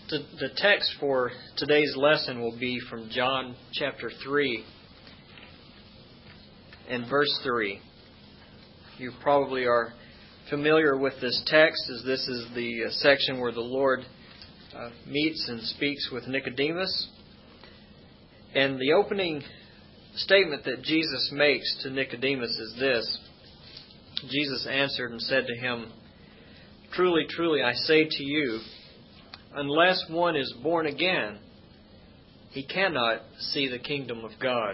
The text for today's lesson will be from John chapter 3 and verse 3. You probably are familiar with this text, as this is the section where the Lord meets and speaks with Nicodemus. And the opening statement that Jesus makes to Nicodemus is this. Jesus answered and said to him, "Truly, truly, I say to you, unless one is born again, he cannot see the kingdom of God."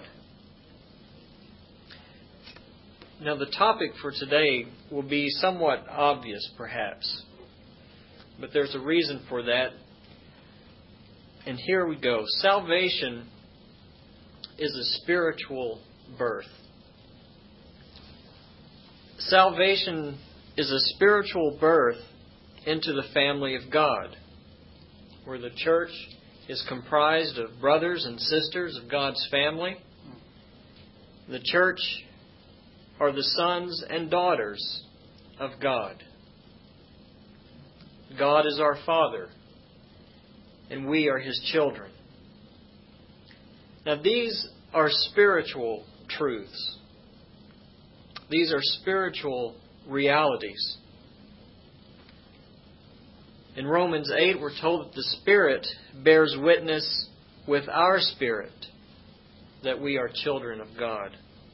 Now, the topic for today will be somewhat obvious, perhaps. But there's a reason for that. And here we go. Salvation is a spiritual birth. Salvation is a spiritual birth into the family of God, where the church is comprised of brothers and sisters of God's family. The church are the sons and daughters of God. God is our Father, and we are His children. Now, these are spiritual truths. These are spiritual realities. In Romans 8, we're told that the Spirit bears witness with our spirit that we are children of God.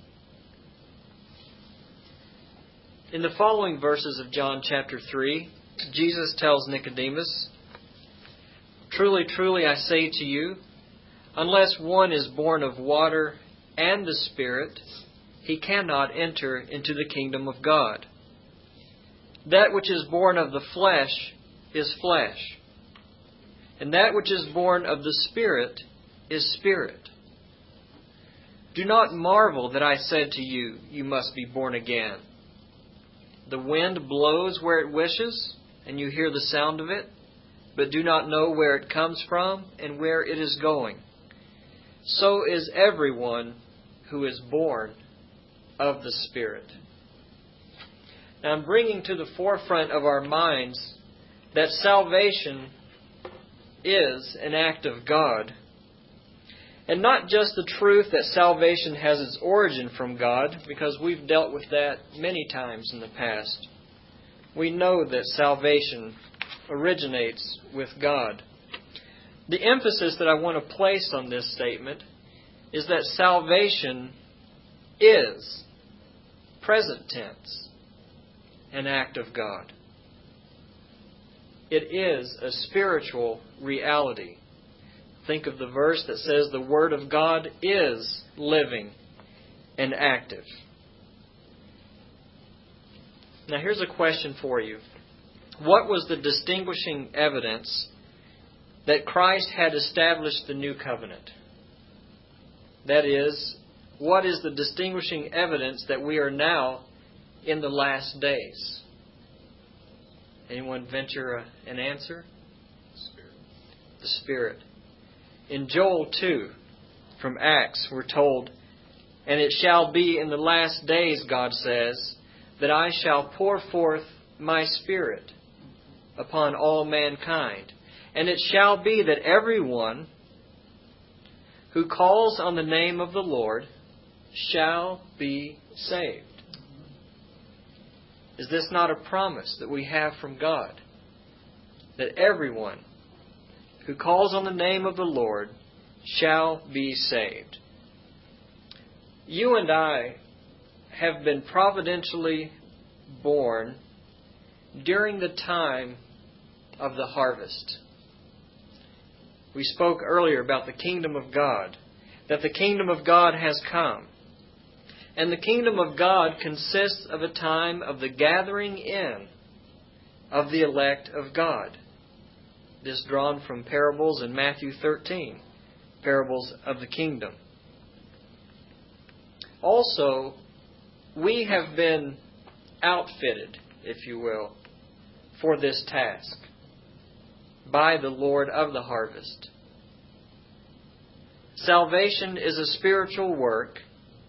In the following verses of John chapter 3, Jesus tells Nicodemus, "Truly, truly, I say to you, unless one is born of water and the Spirit, he cannot enter into the kingdom of God. That which is born of the flesh is flesh, and that which is born of the Spirit is spirit. Do not marvel that I said to you, you must be born again. The wind blows where it wishes, and you hear the sound of it, but do not know where it comes from and where it is going. So is everyone who is born of the Spirit." Now, I'm bringing to the forefront of our minds that salvation is an act of God. And not just the truth that salvation has its origin from God, because we've dealt with that many times in the past. We know that salvation originates with God. The emphasis that I want to place on this statement is that salvation is, present tense, an act of God. It is a spiritual reality. Think of the verse that says the Word of God is living and active. Now, here's a question for you. What was the distinguishing evidence that Christ had established the new covenant? That is, what is the distinguishing evidence that we are now in the last days? Anyone venture an answer? The Spirit. In Joel 2, from Acts, we're told, "And it shall be in the last days, God says, that I shall pour forth my Spirit upon all mankind. And it shall be that everyone who calls on the name of the Lord shall be saved." Is this not a promise that we have from God? That everyone who calls on the name of the Lord shall be saved. You and I have been providentially born during the time of the harvest. We spoke earlier about the kingdom of God, that the kingdom of God has come. And the kingdom of God consists of a time of the gathering in of the elect of God. This drawn from parables in Matthew 13, parables of the kingdom. Also, we have been outfitted, if you will, for this task by the Lord of the harvest. Salvation is a spiritual work.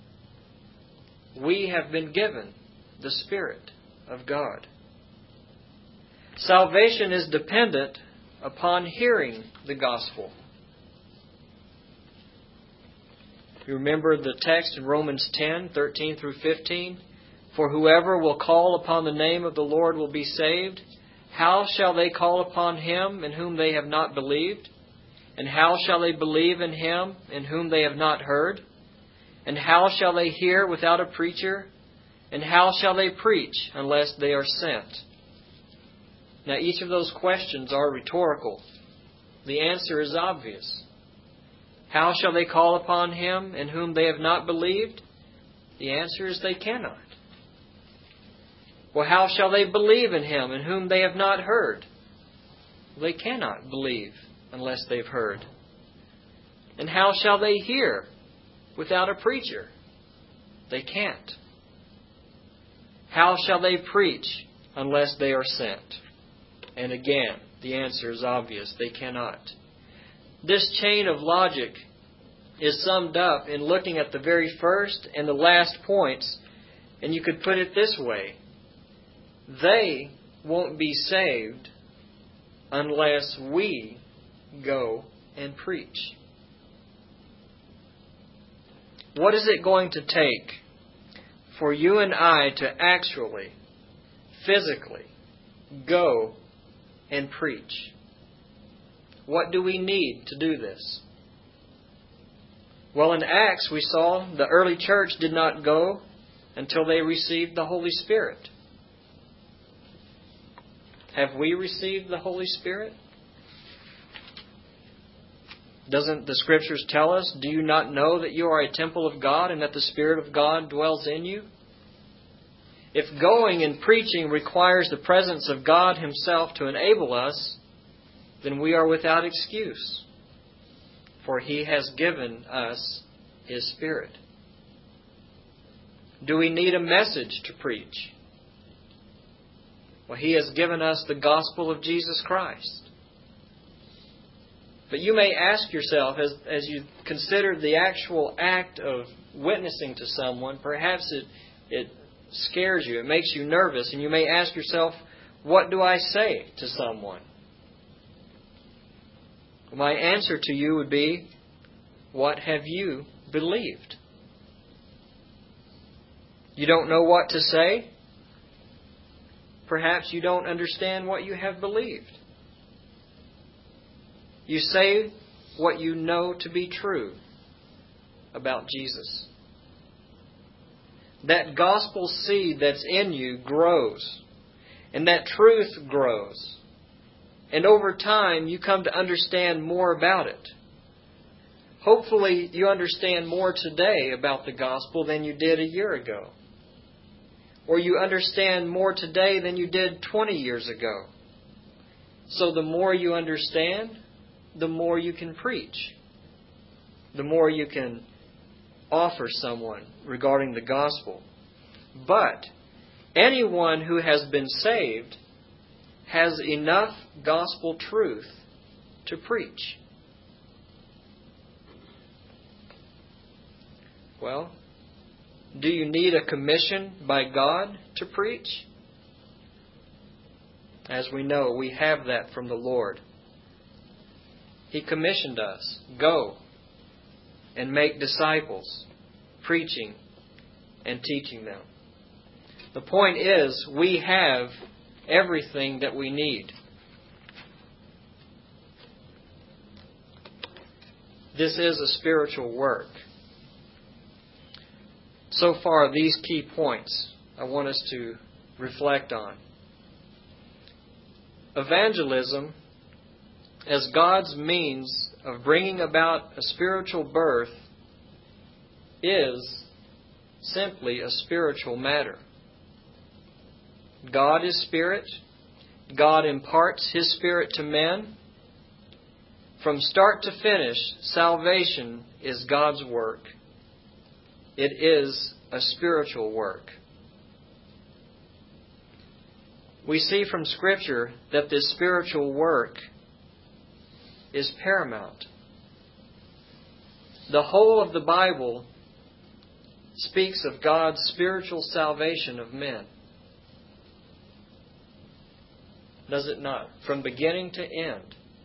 We have been given the Spirit of God. Salvation is dependent upon hearing the gospel. You remember the text in Romans 10:13 through 15? For whoever will call upon the name of the Lord will be saved. How shall they call upon Him in whom they have not believed? And how shall they believe in Him in whom they have not heard? And how shall they hear without a preacher? And how shall they preach unless they are sent? Now, each of those questions are rhetorical. The answer is obvious. How shall they call upon Him in whom they have not believed? The answer is they cannot. Well, how shall they believe in Him in whom they have not heard? They cannot believe unless they've heard. And how shall they hear without a preacher? They can't. How shall they preach unless they are sent? And again, the answer is obvious. They cannot. This chain of logic is summed up in looking at the very first and the last points, and you could put it this way. They won't be saved unless we go and preach. What is it going to take for you and I to actually, physically, go and preach? What do we need to do this? Well, in Acts we saw the early church did not go until they received the Holy Spirit. Have we received the Holy Spirit? Doesn't the Scriptures tell us, do you not know that you are a temple of God and that the Spirit of God dwells in you? If going and preaching requires the presence of God Himself to enable us, then we are without excuse, for He has given us His Spirit. Do we need a message to preach? Well, He has given us the gospel of Jesus Christ. But you may ask yourself, as you consider the actual act of witnessing to someone, perhaps it scares you, it makes you nervous, and you may ask yourself, what do I say to someone? My answer to you would be, what have you believed? You don't know what to say? Perhaps you don't understand what you have believed. You say what you know to be true about Jesus. That gospel seed that's in you grows, and that truth grows. And over time, you come to understand more about it. Hopefully, you understand more today about the gospel than you did a year ago. Or you understand more today than you did 20 years ago. So the more you understand, the more you can preach. The more you can offer someone regarding the gospel. But anyone who has been saved has enough gospel truth to preach. Well, do you need a commission by God to preach? As we know, we have that from the Lord. He commissioned us, go and make disciples, preaching and teaching them. The point is, we have everything that we need. This is a spiritual work. So far, these key points I want us to reflect on. Evangelism, as God's means of bringing about a spiritual birth, is simply a spiritual matter. God is Spirit. God imparts His Spirit to men. From start to finish, salvation is God's work. It is a spiritual work. We see from Scripture that this spiritual work is paramount. The whole of the Bible speaks of God's spiritual salvation of men. Does it not? From beginning to end.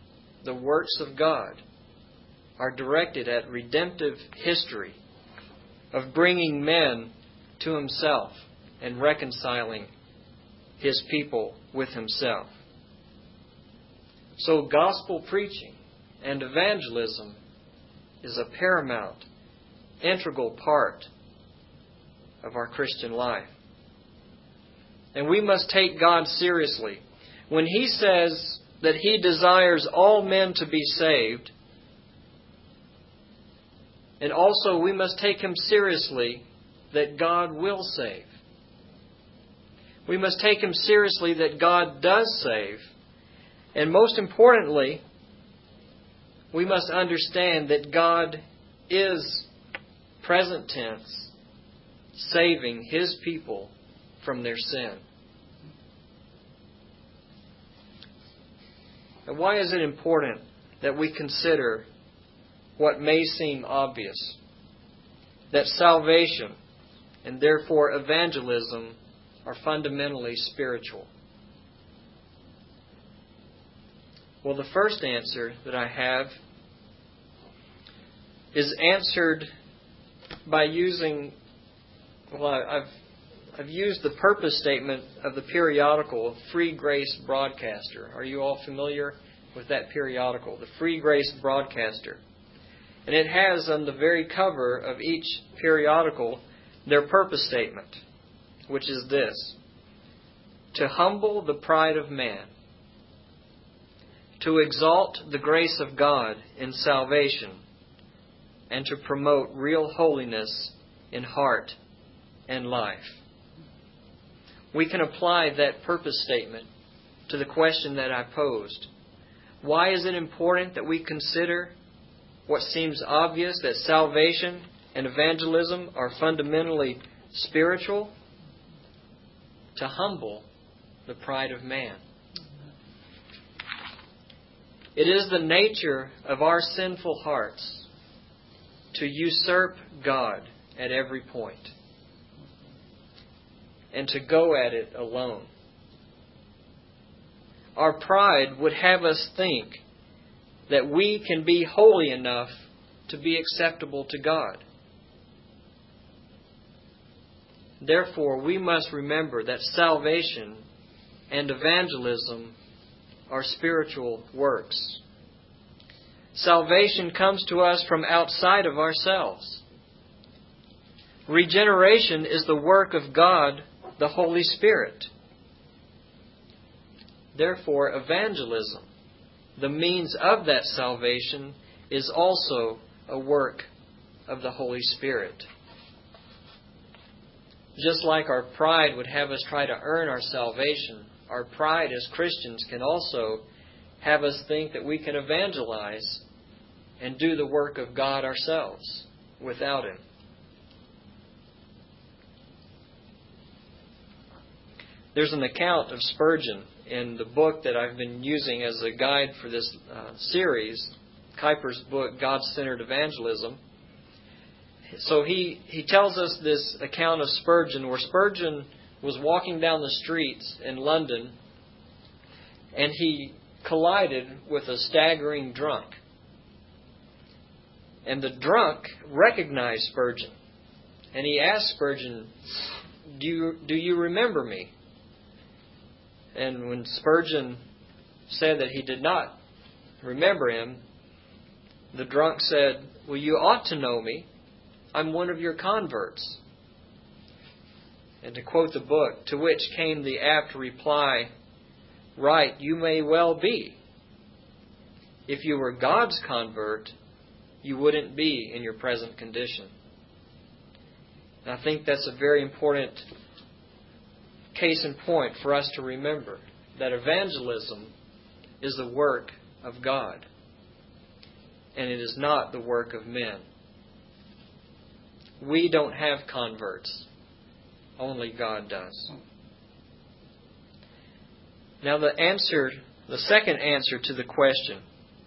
the works of God are directed at redemptive history of bringing men to Himself and reconciling His people with Himself. So gospel preaching and evangelism is a paramount, integral part of our Christian life. And we must take God seriously. When He says that He desires all men to be saved, and also we must take Him seriously that God will save. We must take Him seriously that God does save. And most importantly, we must understand that God is, present tense, saving His people from their sin. And why is it important that we consider what may seem obvious? That salvation and therefore evangelism are fundamentally spiritual. Well, the first answer that I have is answered by using, I've used the purpose statement of the periodical Free Grace Broadcaster. Are you all familiar with that periodical, the Free Grace Broadcaster? And it has on the very cover of each periodical their purpose statement, which is this: to humble the pride of man, to exalt the grace of God in salvation, and to promote real holiness in heart and life. We can apply that purpose statement to the question that I posed. Why is it important that we consider what seems obvious, that salvation and evangelism are fundamentally spiritual? To humble the pride of man. It is the nature of our sinful hearts to usurp God at every point and to go at it alone. Our pride would have us think that we can be holy enough to be acceptable to God. Therefore, we must remember that salvation and evangelism are spiritual works. Salvation comes to us from outside of ourselves. Regeneration is the work of God, the Holy Spirit. Therefore, evangelism, the means of that salvation, is also a work of the Holy Spirit. Just like our pride would have us try to earn our salvation, our pride as Christians can also have us think that we can evangelize and do the work of God ourselves without Him. There's an account of Spurgeon in the book that I've been using as a guide for this series, Kuyper's book, God-Centered Evangelism. So he tells us this account of Spurgeon, where Spurgeon was walking down the streets in London and he collided with a staggering drunk. And the drunk recognized Spurgeon. And he asked Spurgeon, do you remember me? And when Spurgeon said that he did not remember him, the drunk said, well, you ought to know me. I'm one of your converts. And to quote the book, to which came the apt reply, right, you may well be. If you were God's convert, you wouldn't be in your present condition. And I think that's a very important case in point for us to remember, that evangelism is the work of God, and it is not the work of men. We don't have converts. Only God does. Now the second answer to the question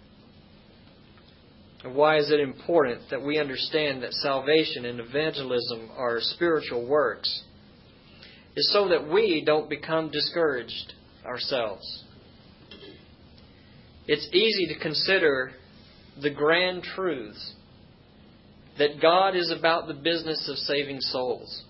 of why is it important that we understand that salvation and evangelism are spiritual works is so that we don't become discouraged ourselves. it's easy to consider the grand truths that God is about the business of saving souls.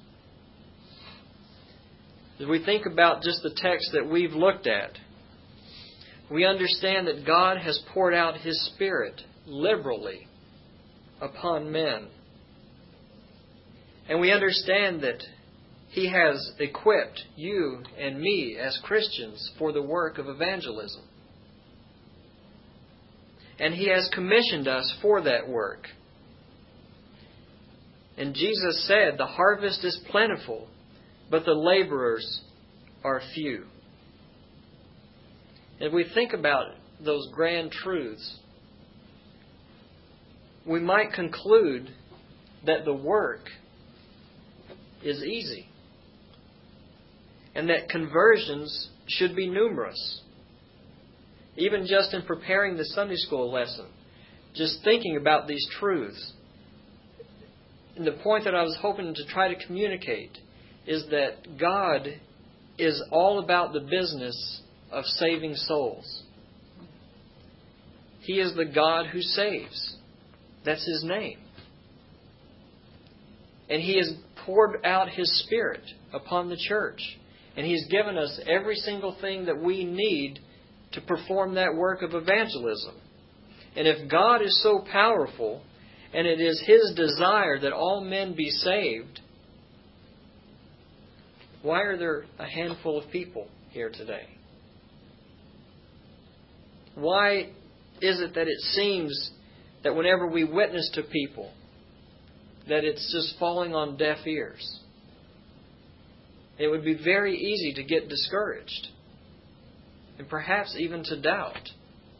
As we think about just the text that we've looked at, we understand that God has poured out His Spirit liberally upon men. And we understand that He has equipped you and me as Christians for the work of evangelism. And He has commissioned us for that work. And Jesus said, "The harvest is plentiful, but the laborers are few." If we think about those grand truths, we might conclude that the work is easy and that conversions should be numerous. Even just in preparing the Sunday school lesson, just thinking about these truths, and the point that I was hoping to try to communicate is that God is all about the business of saving souls. He is the God who saves. That's His name. And He has poured out His Spirit upon the church. And He's given us every single thing that we need to perform that work of evangelism. And if God is so powerful, and it is His desire that all men be saved, why are there a handful of people here today? Why is it that it seems that whenever we witness to people, that it's just falling on deaf ears? It would be very easy to get discouraged, and perhaps even to doubt.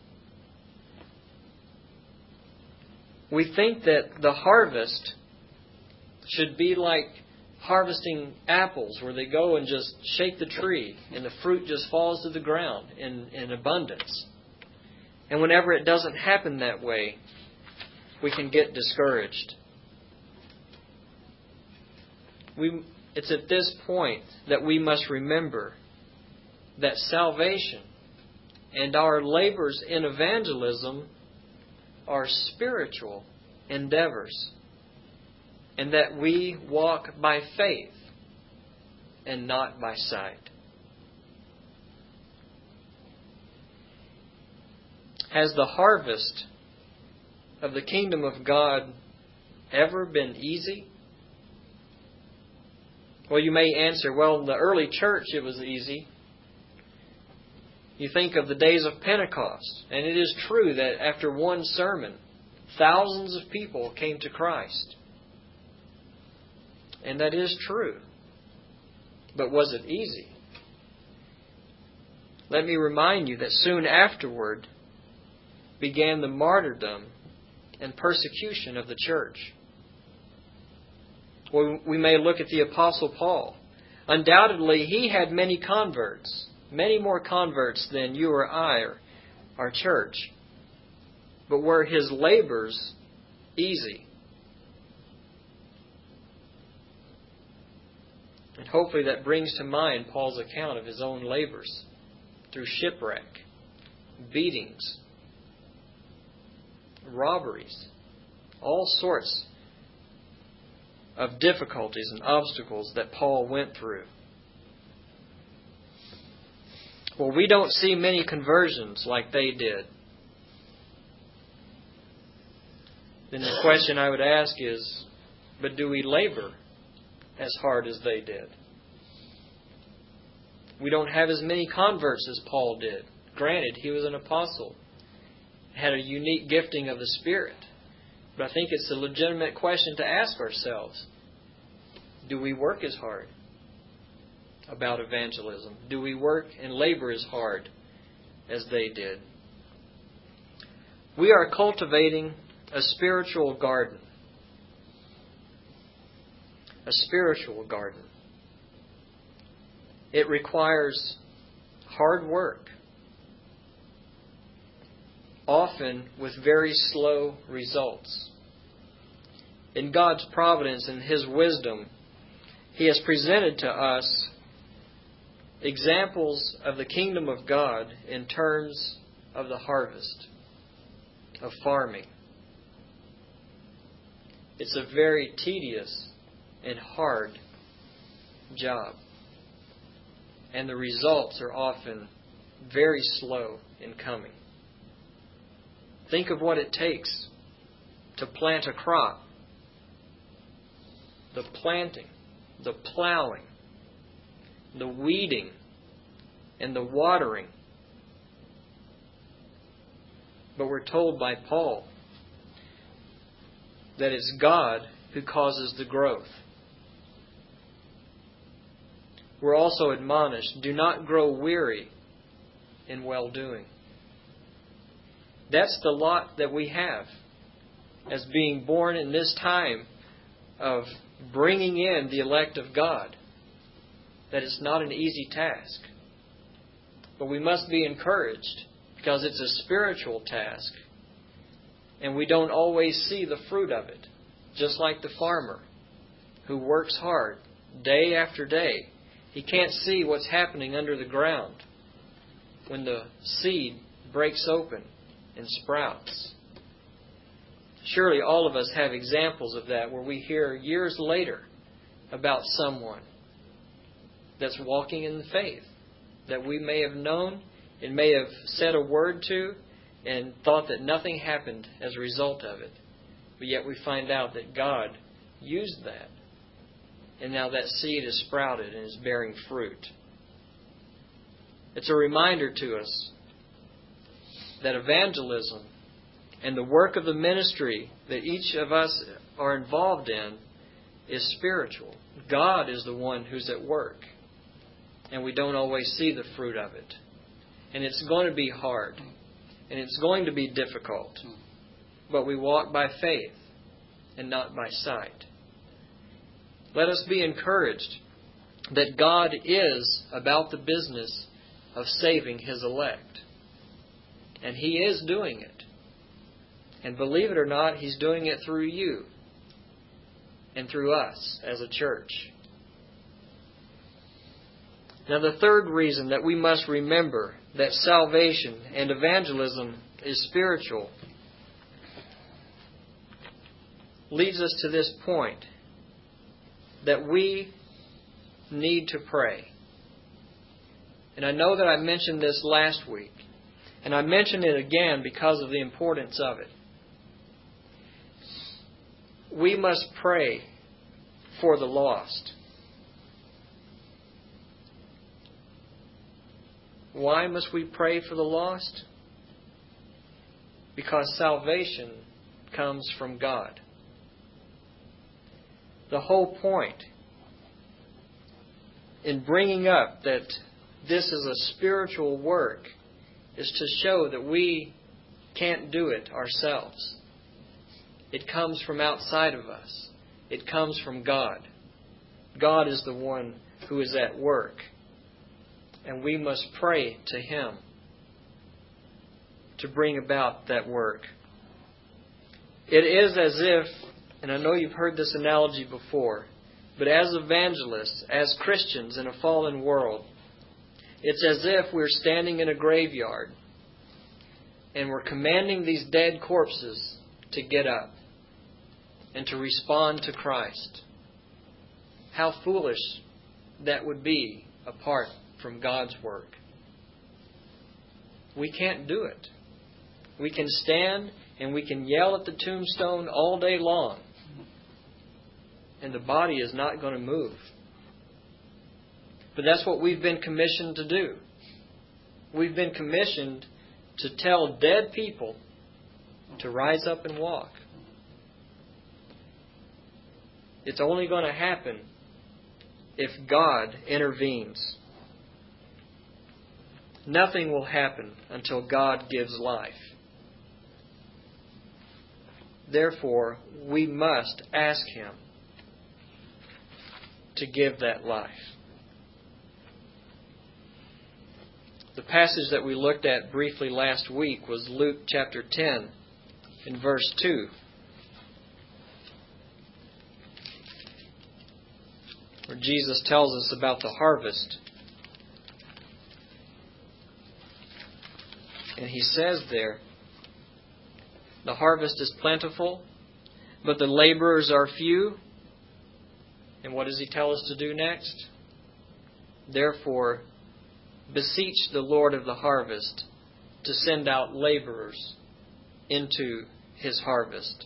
We think that the harvest should be like harvesting apples, where they go and just shake the tree and the fruit just falls to the ground in abundance. And whenever it doesn't happen that way, we can get discouraged. It's at this point that we must remember that salvation and our labors in evangelism are spiritual endeavors, and that we walk by faith and not by sight. Has the harvest of the kingdom of God ever been easy? Well, you may answer, well, in the early church it was easy. You think of the days of Pentecost, and it is true that after one sermon, thousands of people came to Christ. And that is true. But was it easy? Let me remind you that soon afterward began the martyrdom and persecution of the church. Well, we may look at the Apostle Paul. Undoubtedly, he had many converts, many more converts than you or I or our church. But were his labors easy? And hopefully that brings to mind Paul's account of his own labors through shipwreck, beatings, robberies, all sorts of difficulties and obstacles that Paul went through. Well, we don't see many conversions like they did. Then the question I would ask is, but do we labor as hard as they did? We don't have as many converts as Paul did. Granted, he was an apostle, had a unique gifting of the Spirit. But I think it's a legitimate question to ask ourselves. Do we work as hard about evangelism? Do we work and labor as hard as they did? We are cultivating a spiritual garden. A spiritual garden. It requires hard work, often with very slow results. In God's providence and His wisdom, He has presented to us examples of the kingdom of God in terms of the harvest, of farming. It's a very tedious and hard job. And the results are often very slow in coming. Think of what it takes to plant a crop. The planting, the plowing, the weeding, and the watering. But we're told by Paul that it's God who causes the growth. We're also admonished, do not grow weary in well-doing. That's the lot that we have as being born in this time of bringing in the elect of God. That it's not an easy task. But we must be encouraged because it's a spiritual task. And we don't always see the fruit of it. Just like the farmer who works hard day after day. He can't see what's happening under the ground when the seed breaks open and sprouts. Surely all of us have examples of that where we hear years later about someone that's walking in the faith that we may have known and may have said a word to and thought that nothing happened as a result of it. But yet we find out that God used that. And now that seed is sprouted and is bearing fruit. It's a reminder to us that evangelism and the work of the ministry that each of us are involved in is spiritual. God is the one who's at work. And we don't always see the fruit of it. And it's going to be hard. And it's going to be difficult. But we walk by faith and not by sight. Let us be encouraged that God is about the business of saving His elect. And He is doing it. And believe it or not, He's doing it through you and through us as a church. Now, the third reason that we must remember that salvation and evangelism is spiritual leads us to this point, that we need to pray. And I know that I mentioned this last week, and I mention it again because of the importance of it. We must pray for the lost. Why must we pray for the lost? Because salvation comes from God. The whole point in bringing up that this is a spiritual work is to show that we can't do it ourselves. It comes from outside of us. It comes from God. God is the one who is at work. And we must pray to Him to bring about that work. It is as if, and I know you've heard this analogy before, but as evangelists, as Christians in a fallen world, it's as if we're standing in a graveyard and we're commanding these dead corpses to get up and to respond to Christ. How foolish that would be apart from God's work. We can't do it. We can stand and we can yell at the tombstone all day long, and the body is not going to move. But that's what we've been commissioned to do. We've been commissioned to tell dead people to rise up and walk. It's only going to happen if God intervenes. Nothing will happen until God gives life. Therefore, we must ask Him to give that life. The passage that we looked at briefly last week was Luke chapter 10 in verse 2. Where Jesus tells us about the harvest. And He says there, the harvest is plentiful, but the laborers are few. And what does He tell us to do next? Therefore, beseech the Lord of the harvest to send out laborers into His harvest.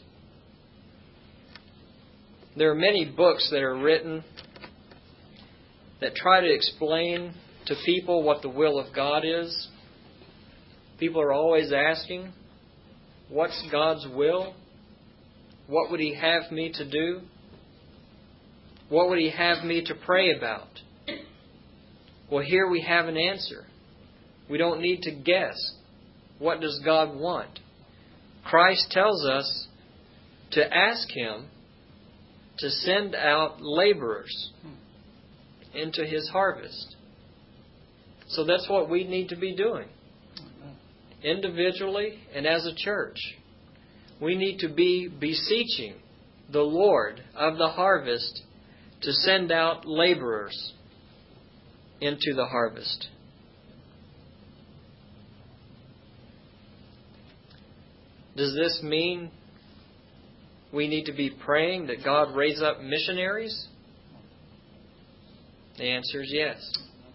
There are many books that are written that try to explain to people what the will of God is. People are always asking, what's God's will? What would He have me to do? What would He have me to pray about? Well, here we have an answer. We don't need to guess. What does God want? Christ tells us to ask Him to send out laborers into His harvest. So that's what we need to be doing. Individually and as a church. We need to be beseeching the Lord of the harvest to send out laborers into the harvest. Does this mean we need to be praying that God raise up missionaries? The answer is yes.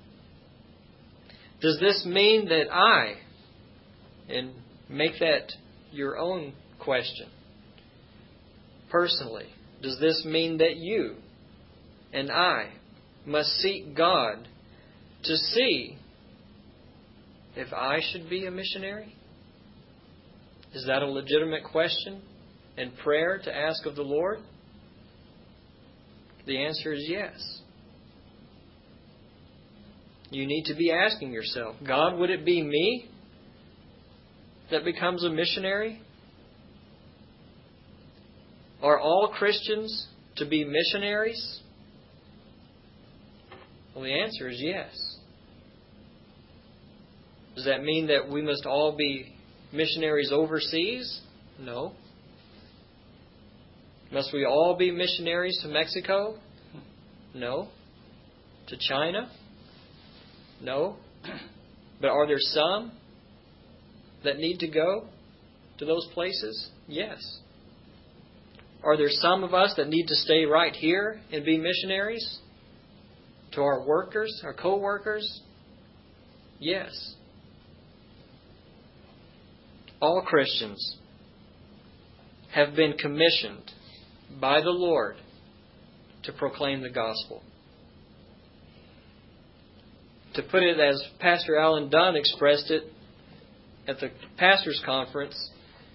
Does this mean that and make that your own question, personally, does this mean that you and I must seek God to see if I should be a missionary? Is that a legitimate question and prayer to ask of the Lord? The answer is yes. You need to be asking yourself, God, would it be me that becomes a missionary? Are all Christians to be missionaries? Well, the answer is yes. Does that mean that we must all be missionaries overseas? No. Must we all be missionaries to Mexico? No. To China? No. But are there some that need to go to those places? Yes. Are there some of us that need to stay right here and be missionaries to our workers, our co-workers? Yes. All Christians have been commissioned by the Lord to proclaim the gospel. To put it as Pastor Alan Dunn expressed it at the pastors' conference,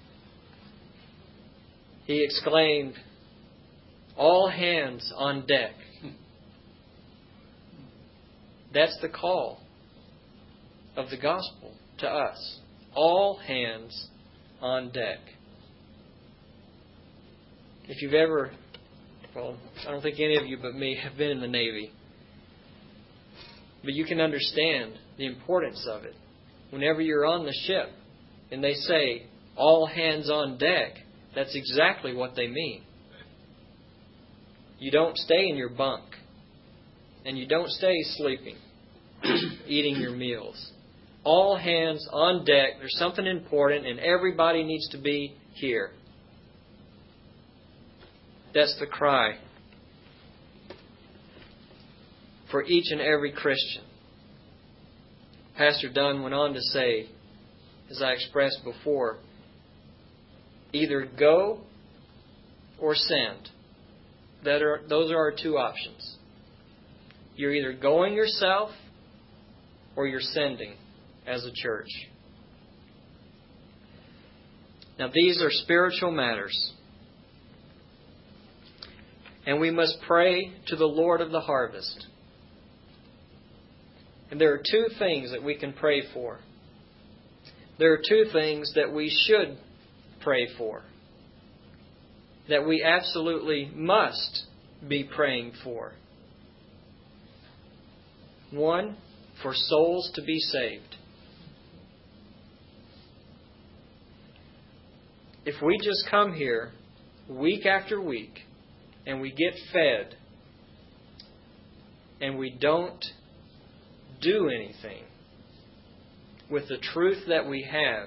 he exclaimed, "All hands on deck." That's the call of the gospel to us. All hands on deck. If you've ever, I don't think any of you but me have been in the Navy. But you can understand the importance of it. Whenever you're on the ship and they say, all hands on deck, that's exactly what they mean. You don't stay in your bunk. And you don't stay sleeping, eating your meals. All hands on deck. There's something important and everybody needs to be here. That's the cry for each and every Christian. Pastor Dunn went on to say, as I expressed before, either go or send. Those are our two options. You're either going yourself or you're sending as a church. Now these are spiritual matters. And we must pray to the Lord of the harvest. And there are two things that we can pray for. There are two things that we should pray for. That we absolutely must be praying for. One, for souls to be saved. If we just come here week after week and we get fed and we don't do anything, with the truth that we have,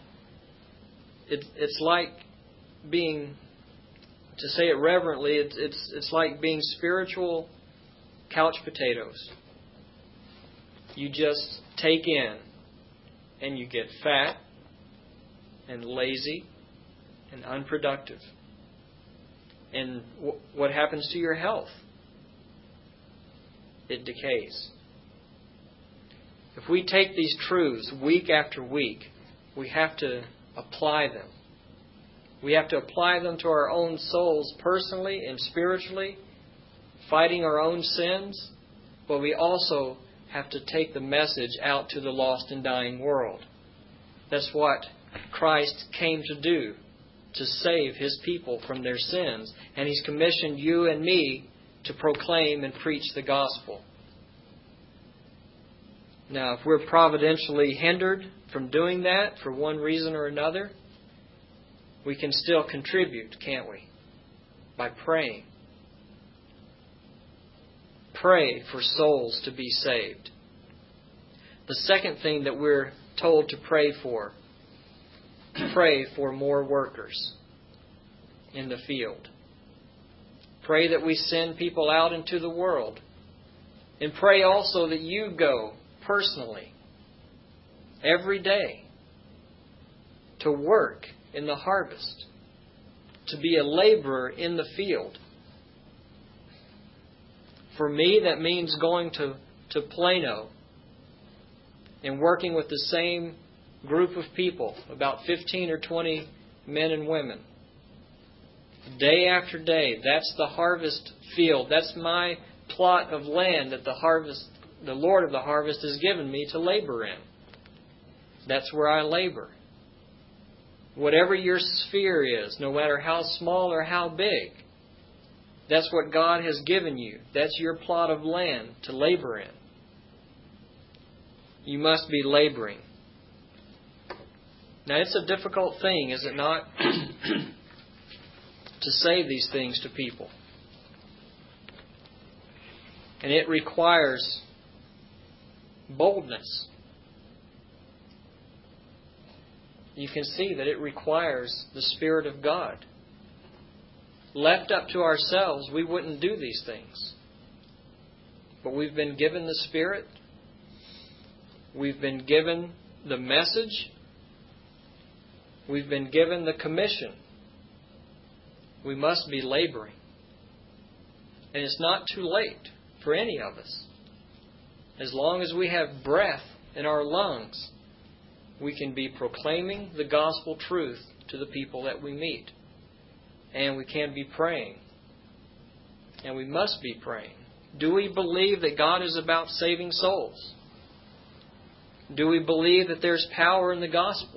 it's like being, to say it reverently, it's like being spiritual couch potatoes. You just take in, and you get fat and lazy and unproductive. And what happens to your health? It decays. If we take these truths week after week, we have to apply them. We have to apply them to our own souls personally and spiritually, fighting our own sins, but we also have to take the message out to the lost and dying world. That's what Christ came to do, to save His people from their sins. And He's commissioned you and me to proclaim and preach the gospel. Now, if we're providentially hindered from doing that for one reason or another, we can still contribute, can't we? By praying. Pray for souls to be saved. The second thing that we're told to pray for more workers in the field. Pray that we send people out into the world. And pray also that you go personally every day to work in the harvest, to be a laborer in the field. For me, that means going to Plano and working with the same group of people, about 15 or 20 men and women. Day after day, that's the harvest field. That's my plot of land that the Lord of the harvest has given me to labor in. That's where I labor. Whatever your sphere is, no matter how small or how big, that's what God has given you. That's your plot of land to labor in. You must be laboring. Now, it's a difficult thing, is it not, to say these things to people. And it requires boldness. You can see that it requires the Spirit of God. Left up to ourselves, we wouldn't do these things. But we've been given the Spirit. We've been given the message. We've been given the commission. We must be laboring. And it's not too late for any of us. As long as we have breath in our lungs, we can be proclaiming the gospel truth to the people that we meet. And we can be praying. And we must be praying. Do we believe that God is about saving souls? Do we believe that there's power in the gospel?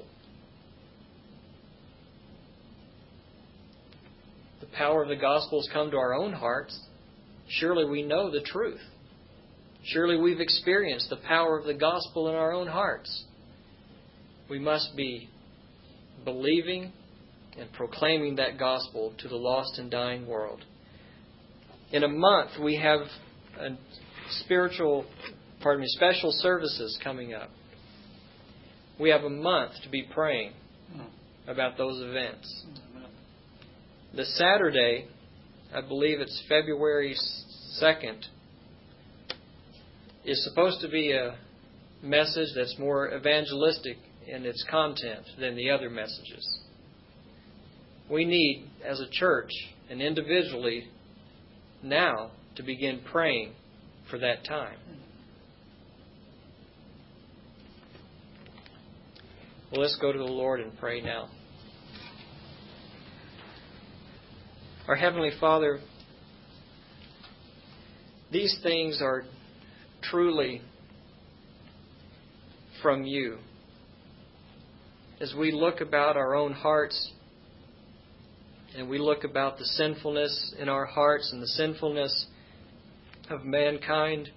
The power of the gospel has come to our own hearts. Surely we know the truth. Surely we've experienced the power of the gospel in our own hearts. We must be believing and proclaiming that gospel to the lost and dying world. In a month, we have special services coming up. We have a month to be praying about those events. The Saturday, I believe it's February 2nd, is supposed to be a message that's more evangelistic in its content than the other messages. We need, as a church and individually, now to begin praying for that time. Well, let's go to the Lord and pray now. Our Heavenly Father, these things are truly from You. As we look about our own hearts and we look about the sinfulness in our hearts and the sinfulness of mankind,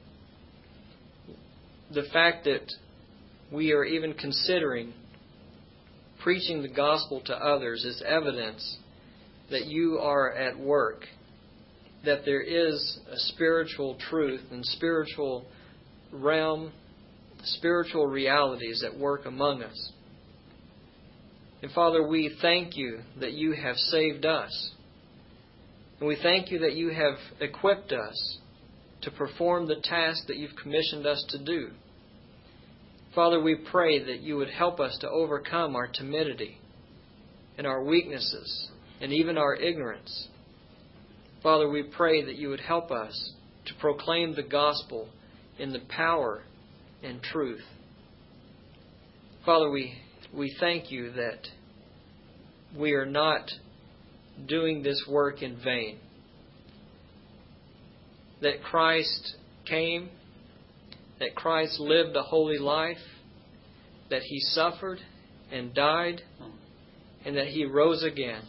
the fact that we are even considering preaching the gospel to others is evidence that You are at work, that there is a spiritual truth and spiritual realm spiritual realities at work among us. And Father, we thank You that You have saved us. And we thank You that You have equipped us to perform the task that You've commissioned us to do. Father, we pray that You would help us to overcome our timidity and our weaknesses and even our ignorance. Father, we pray that You would help us to proclaim the gospel in the power and truth. Father, we thank You that we are not doing this work in vain. That Christ came, that Christ lived a holy life, that He suffered and died, and that He rose again.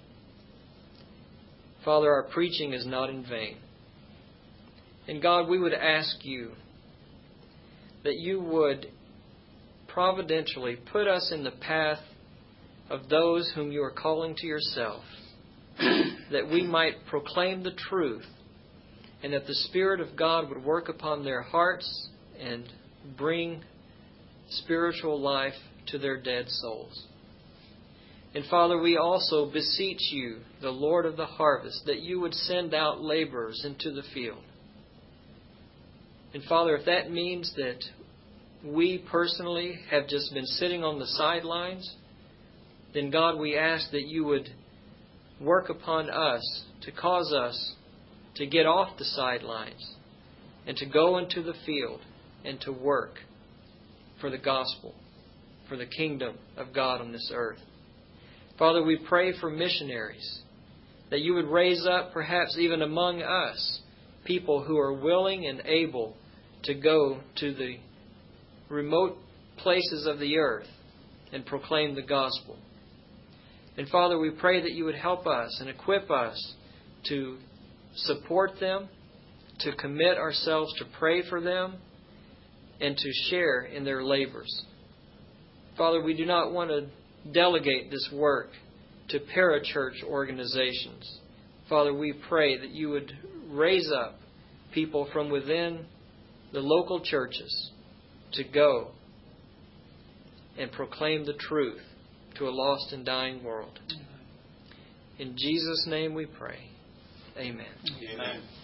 Father, our preaching is not in vain. And God, we would ask You that You would providentially put us in the path of those whom You are calling to Yourself, that we might proclaim the truth, and that the Spirit of God would work upon their hearts and bring spiritual life to their dead souls. And Father, we also beseech You, the Lord of the harvest, that You would send out laborers into the field. And Father, if that means that we personally have just been sitting on the sidelines, then God, we ask that You would work upon us to cause us to get off the sidelines and to go into the field and to work for the gospel, for the kingdom of God on this earth. Father, we pray for missionaries, that You would raise up, perhaps even among us, people who are willing and able to go to the remote places of the earth and proclaim the gospel. And Father, we pray that You would help us and equip us to support them, to commit ourselves to pray for them, and to share in their labors. Father, we do not want to delegate this work to parachurch organizations. Father, we pray that You would raise up people from within the local churches to go and proclaim the truth to a lost and dying world. In Jesus' name we pray. Amen. Amen.